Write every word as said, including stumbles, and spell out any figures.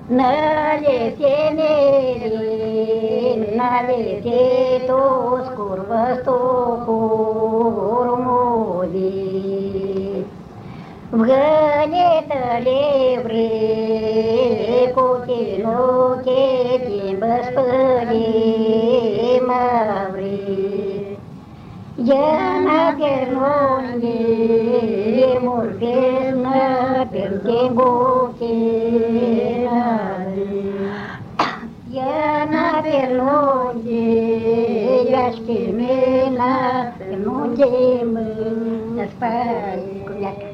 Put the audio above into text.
Naletieneri, nalietos curvas tocurmodi. Vânetăle vrei, cu tinoche timbă spăli mă vrei. Iana ternonde, multesnă, perte goche Iana ternonde, iași mena, ternonde mă, spăli cu